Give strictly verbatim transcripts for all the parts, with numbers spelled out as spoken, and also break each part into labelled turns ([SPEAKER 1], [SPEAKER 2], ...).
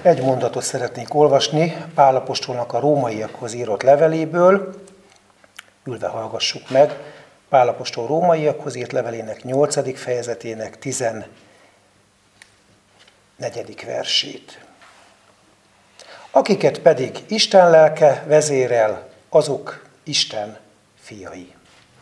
[SPEAKER 1] Egy mondatot szeretnék olvasni Pál apostolnak a rómaiakhoz írott leveléből. Ülve hallgassuk meg Pál apostol rómaiakhoz írt levelének nyolcadik fejezetének tizennegyedik versét. Akiket pedig Isten lelke vezérel, azok Isten fiai.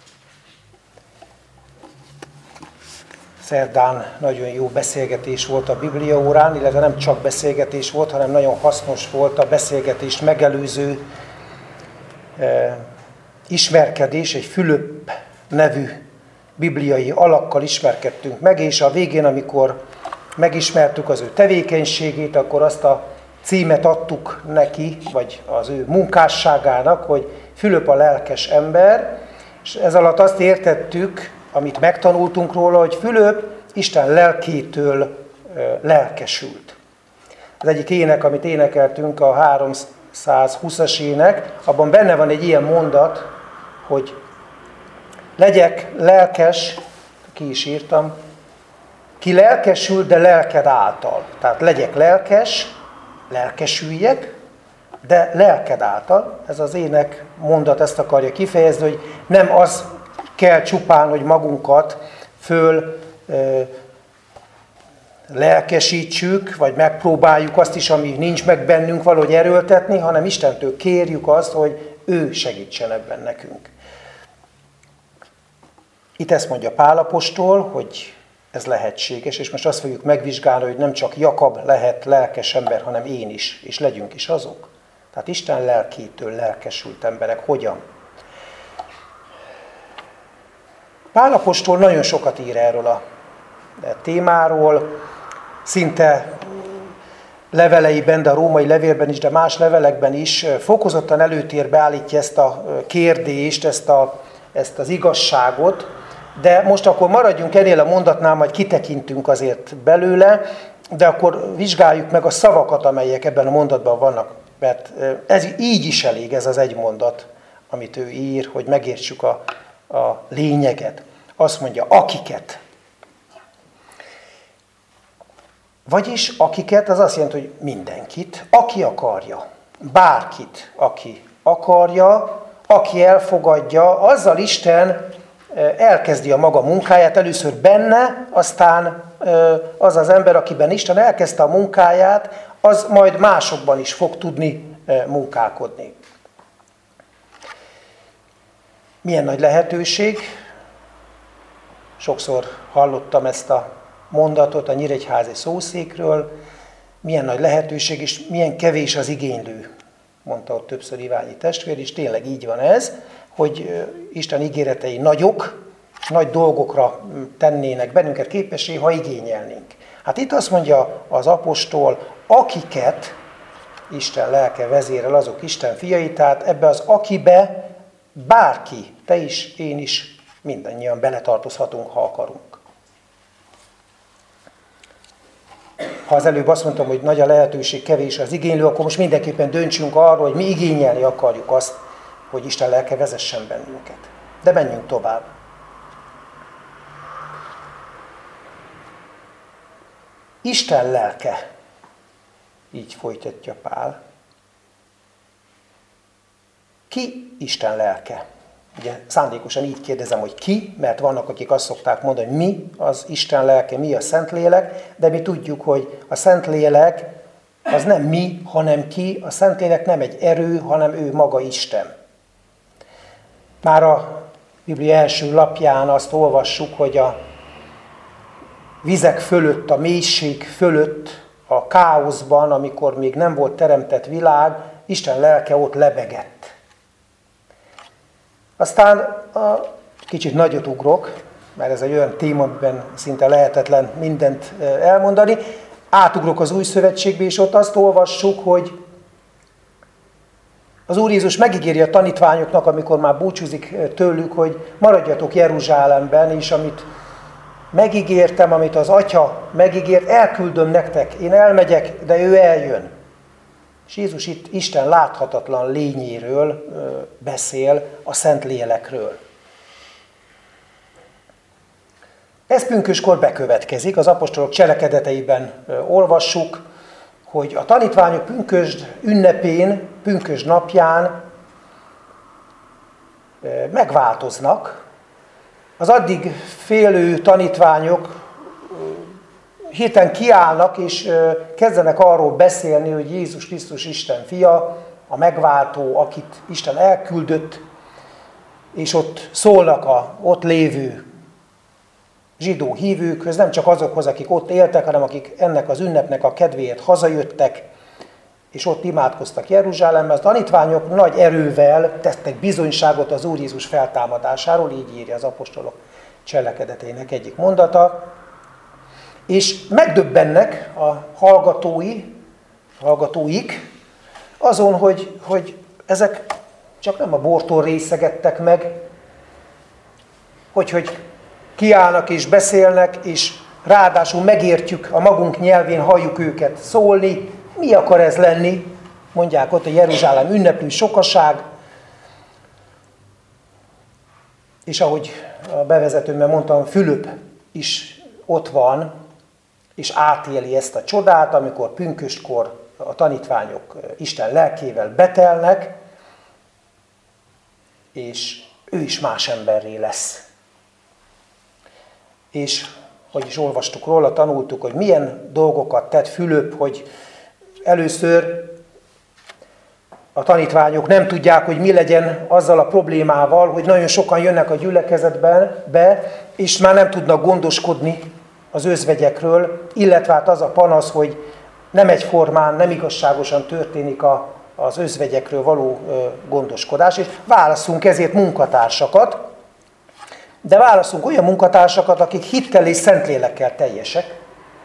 [SPEAKER 1] Szerdán nagyon jó beszélgetés volt a Biblia órán, illetve nem csak beszélgetés volt, hanem nagyon hasznos volt a beszélgetést megelőző eh, ismerkedés, egy Fülöp nevű bibliai alakkal ismerkedtünk meg, és a végén, amikor megismertük az ő tevékenységét, akkor azt a címet adtuk neki, vagy az ő munkásságának, hogy Fülöp a lelkes ember, és ez alatt azt értettük, amit megtanultunk róla, hogy Fülöp Isten lelkétől lelkesült. Az egyik ének, amit énekeltünk, a háromszázhúszas ének, abban benne van egy ilyen mondat, hogy legyek lelkes, ki is írtam, ki lelkesül, de lelked által. Tehát legyek lelkes, lelkesüljek, de lelked által. Ez az ének mondat ezt akarja kifejezni, hogy nem az kell csupán, hogy magunkat föl ö, lelkesítsük, vagy megpróbáljuk azt is, ami nincs meg bennünk, valahogy erőltetni, hanem Istentől kérjük azt, hogy ő segítsen ebben nekünk. Itt ezt mondja Pál apostol, hogy ez lehetséges, és most azt fogjuk megvizsgálni, hogy nem csak Jakab lehet lelkes ember, hanem én is, és legyünk is azok. Tehát Isten lelkétől lelkesült emberek hogyan? Pál apostol nagyon sokat ír erről a témáról, szinte leveleiben, de a római levélben is, de más levelekben is fokozottan előtérbe állítja ezt a kérdést, ezt, a, ezt az igazságot, de most akkor maradjunk ennél a mondatnál, majd kitekintünk azért belőle, de akkor vizsgáljuk meg a szavakat, amelyek ebben a mondatban vannak, mert ez így is elég, ez az egy mondat, amit ő ír, hogy megértsük a, a lényeget. Azt mondja, akiket. Vagyis akiket, az azt jelenti, hogy mindenkit, aki akarja, bárkit, aki akarja, aki elfogadja, azzal Isten elkezdi a maga munkáját, először benne, aztán az az ember, akiben Isten elkezdte a munkáját, az majd másokban is fog tudni munkálkodni. Milyen nagy lehetőség. Sokszor hallottam ezt a mondatot a nyíregyházi szószékről. Milyen nagy lehetőség, és milyen kevés az igénylő, mondta ott többször Iványi testvér, és tényleg így van ez, hogy Isten ígéretei nagyok, nagy dolgokra tennének bennünket képessé, ha igényelnénk. Hát itt azt mondja az apostol, akiket Isten lelke vezérel, azok Isten fiai, tehát ebbe az akibe bárki, te is, én is, mindannyian beletartozhatunk, ha akarunk. Ha az előbb azt mondtam, hogy nagy a lehetőség, kevés az igénylő, akkor most mindenképpen döntsünk arról, hogy mi igényelni akarjuk azt, hogy Isten lelke vezessen bennünket. De menjünk tovább. Isten lelke, így folytatja Pál. Ki Isten lelke? Ugye szándékosan így kérdezem, hogy ki, mert vannak, akik azt szokták mondani, hogy mi az Isten lelke, mi a Szentlélek, de mi tudjuk, hogy a Szentlélek az nem mi, hanem ki, a Szentlélek nem egy erő, hanem ő maga Isten. Már a Biblia első lapján azt olvassuk, hogy a vizek fölött, a mélység fölött, a káoszban, amikor még nem volt teremtett világ, Isten lelke ott lebegett. Aztán a, kicsit nagyot ugrok, mert ez egy olyan téma, amiben szinte lehetetlen mindent elmondani. Átugrok az Új Szövetségbe, és ott azt olvassuk, hogy az Úr Jézus megígéri a tanítványoknak, amikor már búcsúzik tőlük, hogy maradjatok Jeruzsálemben, és amit megígértem, amit az Atya megígért, elküldöm nektek. Én elmegyek, de ő eljön. És Jézus itt Isten láthatatlan lényéről beszél, a Szentlélekről. Ez pünköskor bekövetkezik, az apostolok cselekedeteiben olvassuk, hogy a tanítványok pünkösd ünnepén, pünkösd napján megváltoznak. Az addig félő tanítványok hirtelen kiállnak, és kezdenek arról beszélni, hogy Jézus Krisztus Isten fia, a megváltó, akit Isten elküldött, és ott szólnak a ott lévő zsidó hívőkhöz, nem csak azokhoz, akik ott éltek, hanem akik ennek az ünnepnek a kedvéért hazajöttek, és ott imádkoztak Jeruzsálemben. A tanítványok nagy erővel tettek bizonyságot az Úr Jézus feltámadásáról, így írja az apostolok cselekedetének egyik mondata, és megdöbbennek a hallgatói, hallgatóik azon, hogy, hogy ezek csak nem a bortól részegettek meg, hogy, hogy kiállnak és beszélnek, és ráadásul megértjük, a magunk nyelvén halljuk őket szólni. Mi akar ez lenni? Mondják ott a Jeruzsálem ünneplő sokaság. És ahogy a bevezetőmben mondtam, Fülöp is ott van, és átéli ezt a csodát, amikor pünköstkor a tanítványok Isten lelkével betelnek, és ő is más emberré lesz. És, hogy is olvastuk róla, tanultuk, hogy milyen dolgokat tett Fülöp, hogy először a tanítványok nem tudják, hogy mi legyen azzal a problémával, hogy nagyon sokan jönnek a gyülekezetben be, és már nem tudnak gondoskodni az özvegyekről, illetve hát az a panasz, hogy nem egyformán, nem igazságosan történik a, az özvegyekről való ö, gondoskodás, és válaszunk ezért munkatársakat, de válaszunk olyan munkatársakat, akik hittel és szentlélekkel teljesek,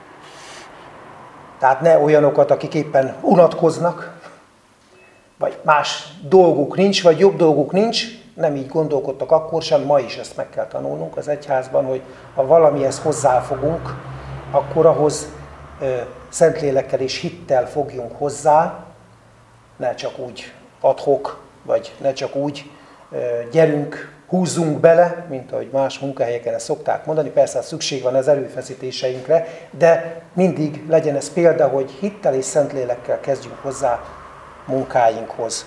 [SPEAKER 1] tehát ne olyanokat, akik éppen unatkoznak, vagy más dolguk nincs, vagy jobb dolguk nincs, nem így gondolkodtak akkor sem, ma is ezt meg kell tanulnunk az egyházban, hogy ha valamihez hozzáfogunk, akkor ahhoz ö, szentlélekkel és hittel fogjunk hozzá, ne csak úgy ad-hoc, vagy ne csak úgy ö, gyerünk, húzzunk bele, mint ahogy más munkahelyeken ezt szokták mondani, persze szükség van az erőfeszítéseinkre, de mindig legyen ez példa, hogy hittel és szentlélekkel kezdjünk hozzá munkáinkhoz.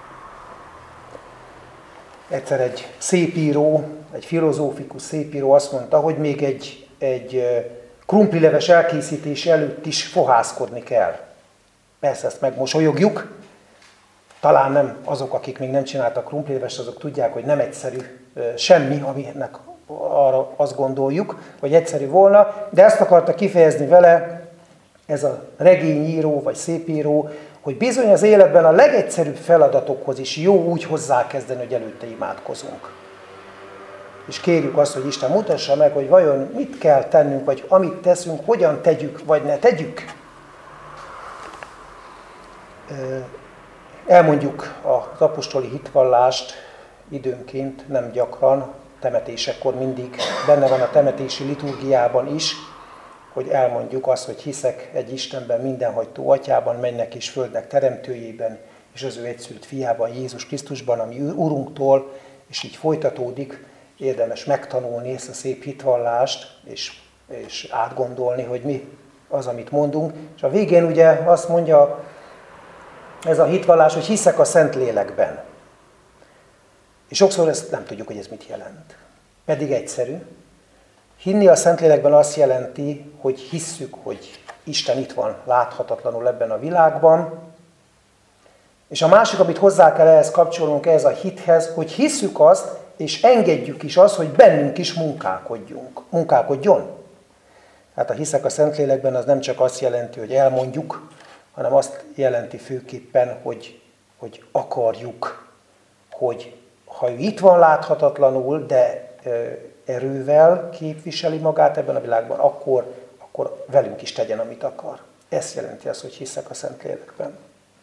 [SPEAKER 1] Egyszer egy szépíró, egy filozófikus szépíró azt mondta, hogy még egy, egy krumplileves elkészítés előtt is fohászkodni kell. Persze ezt megmosolyogjuk, talán nem azok, akik még nem csináltak krumplilevest, azok tudják, hogy nem egyszerű semmi, aminek arra azt gondoljuk, hogy egyszerű volna, de ezt akarta kifejezni vele ez a regényíró vagy szépíró, hogy bizony az életben a legegyszerűbb feladatokhoz is jó úgy hozzákezdeni, hogy előtte imádkozunk. És kérjük azt, hogy Isten mutassa meg, hogy vajon mit kell tennünk, vagy amit teszünk, hogyan tegyük, vagy ne tegyük. Elmondjuk az apostoli hitvallást időnként, nem gyakran, temetésekor mindig benne van a temetési liturgiában is, hogy elmondjuk azt, hogy hiszek egy Istenben, mindenhagytó Atyában, mennek és földnek teremtőjében, és az ő egyszülött fiában, Jézus Krisztusban, ami Urunktól, és így folytatódik. Érdemes megtanulni ezt a szép hitvallást, és, és átgondolni, hogy mi az, amit mondunk. És a végén ugye azt mondja ez a hitvallás, hogy hiszek a Szentlélekben. És sokszor ezt nem tudjuk, hogy ez mit jelent. Pedig egyszerű. Hinni a Szentlélekben azt jelenti, hogy hisszük, hogy Isten itt van láthatatlanul ebben a világban. És a másik, amit hozzá kell ehhez kapcsolnunk, ehhez a hithez, hogy hisszük azt, és engedjük is azt, hogy bennünk is munkálkodjunk, munkálkodjon. Hát a hiszek a Szentlélekben az nem csak azt jelenti, hogy elmondjuk, hanem azt jelenti főképpen, hogy, hogy akarjuk, hogy ha ő itt van láthatatlanul, de erővel képviseli magát ebben a világban, akkor, akkor velünk is tegyen, amit akar. Ez jelenti azt, hogy hiszek a Szentlélekben.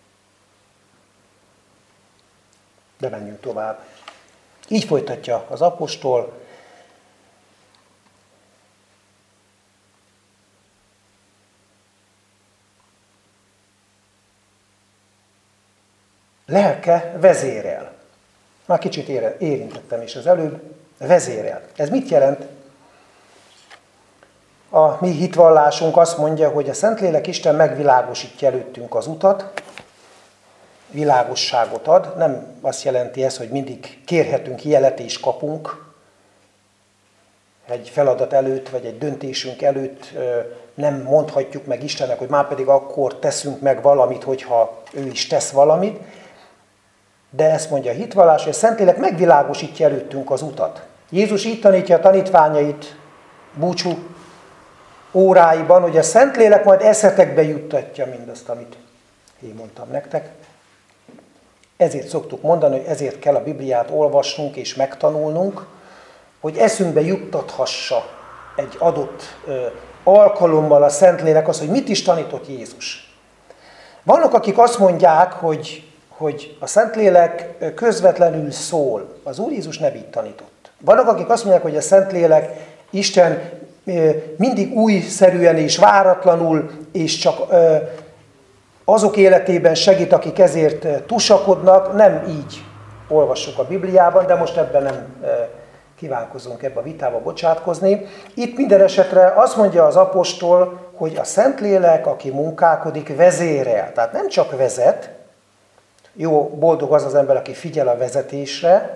[SPEAKER 1] De menjünk tovább. Így folytatja az apostol. Lelke vezérel. Már kicsit érintettem is az előbb. Vezérel. Ez mit jelent? A mi hitvallásunk azt mondja, hogy a Szentlélek Isten megvilágosítja előttünk az utat, világosságot ad. Nem azt jelenti ez, hogy mindig kérhetünk jelet és kapunk. Egy feladat előtt, vagy egy döntésünk előtt nem mondhatjuk meg Istennek, hogy már pedig akkor teszünk meg valamit, hogyha ő is tesz valamit. De ezt mondja a hitvallás, hogy a Szentlélek megvilágosítja előttünk az utat. Jézus így tanítja a tanítványait búcsú óráiban, hogy a Szentlélek majd eszetekbe juttatja mindazt, amit én mondtam nektek. Ezért szoktuk mondani, hogy ezért kell a Bibliát olvasnunk és megtanulnunk, hogy eszünkbe juttathassa egy adott ö, alkalommal a Szentlélek az, hogy mit is tanított Jézus. Vannak, akik azt mondják, hogy, hogy a Szentlélek közvetlenül szól. Az Úr Jézus nem így tanított. Vannak, akik azt mondják, hogy a Szentlélek Isten ö, mindig újszerűen és váratlanul, és csak ö, azok életében segít, akik ezért tusakodnak. Nem így olvassuk a Bibliában, de most ebben nem ö, kívánkozunk ebbe a vitába bocsátkozni. Itt minden esetre azt mondja az apostol, hogy a Szentlélek, aki munkálkodik, vezérel. Tehát nem csak vezet, jó, boldog az az ember, aki figyel a vezetésre,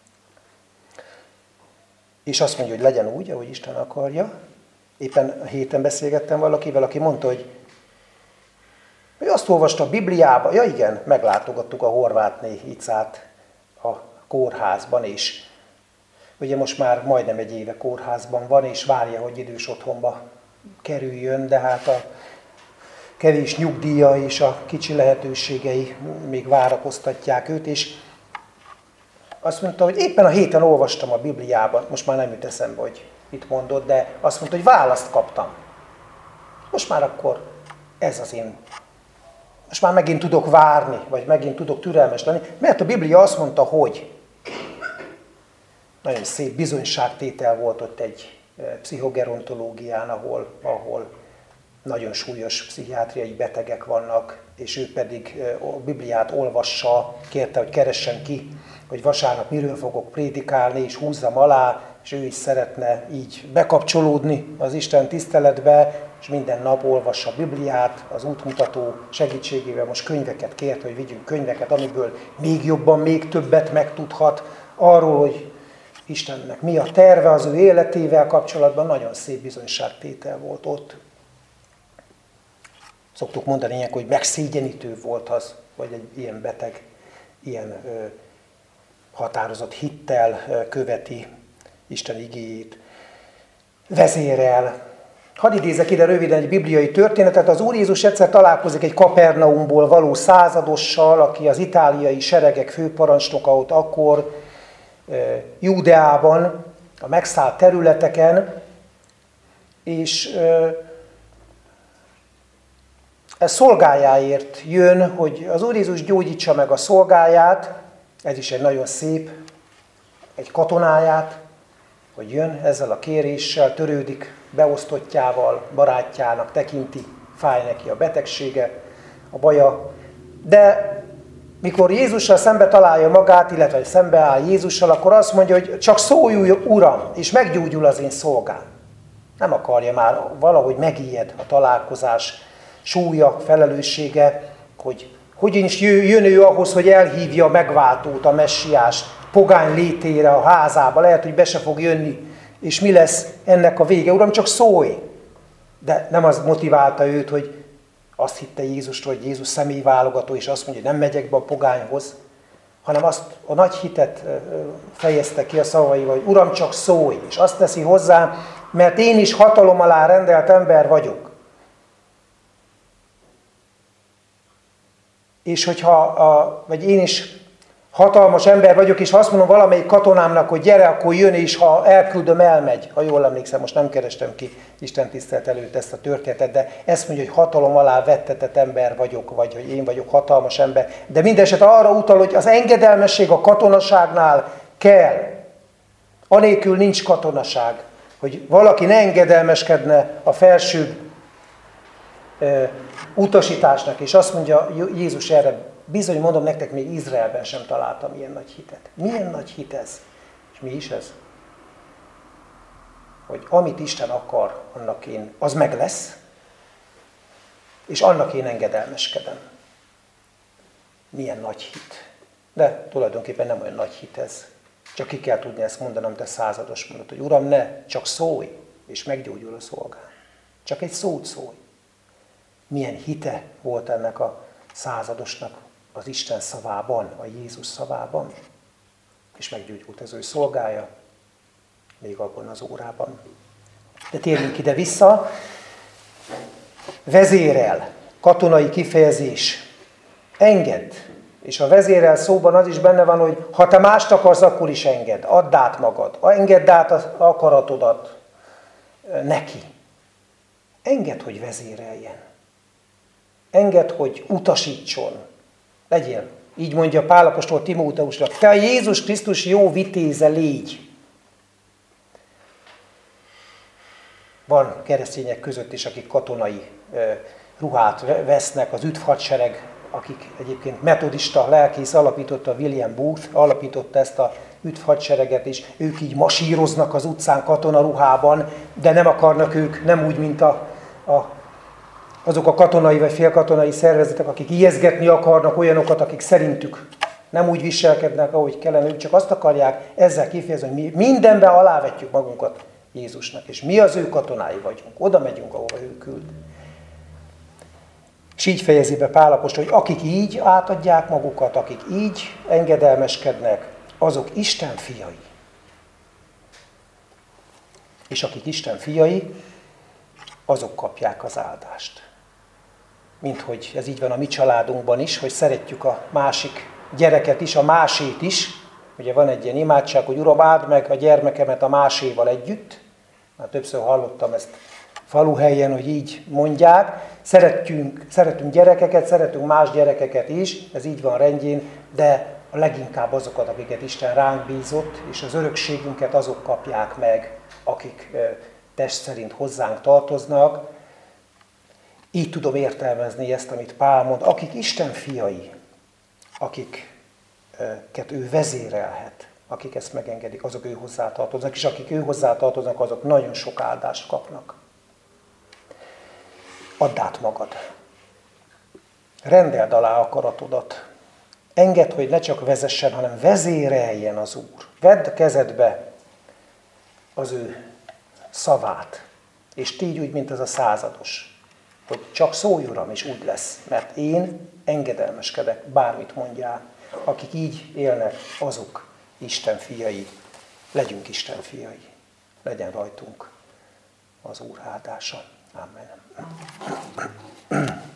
[SPEAKER 1] és azt mondja, hogy legyen úgy, ahogy Isten akarja. Éppen a héten beszélgettem valakivel, aki mondta, hogy ő azt olvasta a Bibliába, ja igen, meglátogattuk a Horvátné Icát a kórházban, és ugye most már majdnem egy éve kórházban van, és várja, hogy idős otthonba kerüljön, de hát a kevés nyugdíja és a kicsi lehetőségei még várakoztatják őt, és azt mondta, hogy éppen a héten olvastam a Bibliában, most már nem jut eszembe, hogy mit mondott, de azt mondta, hogy választ kaptam. Most már akkor ez az én. Most már megint tudok várni, vagy megint tudok türelmes lenni, mert a Biblia azt mondta, hogy nagyon szép bizonyságtétel volt ott egy pszichogerontológián, ahol, ahol nagyon súlyos pszichiátriai betegek vannak, és ő pedig a Bibliát olvassa, kérte, hogy keressen ki, hogy vasárnap miről fogok prédikálni, és húzzam alá, és ő is szeretne így bekapcsolódni az Isten tiszteletbe, és minden nap olvassa a Bibliát, az útmutató segítségével most könyveket kért, hogy vigyünk könyveket, amiből még jobban, még többet megtudhat arról, hogy Istennek mi a terve az ő életével kapcsolatban. Nagyon szép bizonyságtétel volt ott. Szoktuk mondani ilyenkor, hogy megszégyenítő volt az, vagy egy ilyen beteg, ilyen ö, határozott hittel ö, követi Isten igéjét, vezérel. Hadd idézek ide röviden egy bibliai történetet. Az Úr Jézus egyszer találkozik egy Kapernaumból való századossal, aki az itáliai seregek főparancsnoka ott akkor, Júdeában, a megszállt területeken, és ez szolgájáért jön, hogy az Úr Jézus gyógyítsa meg a szolgáját, ez is egy nagyon szép, egy katonáját, hogy jön ezzel a kéréssel, törődik beosztottjával, barátjának tekinti, fáj neki a betegsége, a baja, de mikor Jézussal szembe találja magát, illetve szembeáll Jézussal, akkor azt mondja, hogy csak szólj, Uram, és meggyógyul az én szolgám. Nem akarja már, valahogy megijed a találkozás súlya, felelőssége, hogy hogyan is jön ő ahhoz, hogy elhívja a megváltót, a messiást, pogány létére a házába. Lehet, hogy be se fog jönni, és mi lesz ennek a vége. Uram, csak szólj! De nem az motiválta őt, hogy azt hitte Jézust, hogy Jézus személyválogató, és azt mondja, hogy nem megyek be a pogányhoz, hanem azt a nagy hitet fejezte ki a szavaival, hogy Uram, csak szólj, és azt teszi hozzá, mert én is hatalom alá rendelt ember vagyok. És hogyha, a, vagy én is hatalmas ember vagyok, és ha azt mondom valamelyik katonámnak, hogy gyere, akkor jön, és ha elküldöm, elmegy. Ha jól emlékszem, most nem kerestem ki Isten tisztelet előtt ezt a történetet, de ezt mondja, hogy hatalom alá vettetett ember vagyok, vagy hogy én vagyok hatalmas ember. De mindesetre arra utal, hogy az engedelmesség a katonaságnál kell. Anélkül nincs katonaság, hogy valaki ne engedelmeskedne a felsőbb e, utasításnak, és azt mondja Jézus erre, bizony mondom nektek, még Izraelben sem találtam ilyen nagy hitet. Milyen nagy hit ez? És mi is ez? hogy amit Isten akar, annak én, az meg lesz, és annak én engedelmeskedem. Milyen nagy hit. De tulajdonképpen nem olyan nagy hit ez. Csak ki kell tudni ezt mondanom, te százados mondod, hogy Uram, ne, csak szólj, és meggyógyul a szolgám. Csak egy szót szólj. Milyen hite volt ennek a századosnak az Isten szavában, a Jézus szavában, és meggyógyult az ő szolgája, még abban az órában. De térjünk ide vissza. Vezérel, katonai kifejezés. Engedd. És a vezérel szóban az is benne van, hogy ha te mást akarsz, akkor is engedd. Add át magad. Engedd át az akaratodat neki. Engedd, hogy vezéreljen. Engedd, hogy utasítson. Legyél. Így mondja Pál apostol Timóteusnak. Te a Jézus Krisztus jó vitéze légy. Van keresztények között is, akik katonai ruhát vesznek, az üdvhadsereg, akik egyébként metodista lelkész alapította, William Booth alapította ezt a üdvhadsereget, és ők így masíroznak az utcán katonaruhában, de nem akarnak ők, nem úgy, mint a, a, azok a katonai vagy félkatonai szervezetek, akik ijeszgetni akarnak olyanokat, akik szerintük nem úgy viselkednek, ahogy kellene, ők csak azt akarják ezzel kifejezni, hogy mi mindenben alávetjük magunkat Jézusnak, és mi az ő katonái vagyunk. Oda megyünk, ahova ő küld. És így fejezi be Pál apostol, hogy akik így átadják magukat, akik így engedelmeskednek, azok Isten fiai. És akik Isten fiai, azok kapják az áldást. Mint hogy ez így van a mi családunkban is, hogy szeretjük a másik gyereket is, a másét is. Ugye van egy ilyen imádság, hogy Uram, áld meg a gyermekemet a máséval együtt. Már többször hallottam ezt faluhelyen, hogy így mondják. Szeretünk, szeretünk gyerekeket, szeretünk más gyerekeket is, ez így van rendjén, de a leginkább azokat, akiket Isten ránk bízott, és az örökségünket azok kapják meg, akik test szerint hozzánk tartoznak. Így tudom értelmezni ezt, amit Pál mond, akik Isten fiai, akiket ő vezérelhet, akik ezt megengedik, azok ő hozzá tartoznak, és akik ő hozzá tartoznak, azok nagyon sok áldást kapnak. Add át magad. Rendeld alá akaratodat. Engedd, hogy ne csak vezessen, hanem vezéreljen az Úr. Vedd kezedbe az ő szavát. És tégy úgy, mint ez a százados. Hogy csak szólj, Uram, és úgy lesz. Mert én engedelmeskedek, bármit mondjál. Akik így élnek, azok Isten fiai. Legyünk Isten fiai. Legyen rajtunk az Úr áldása. Amen.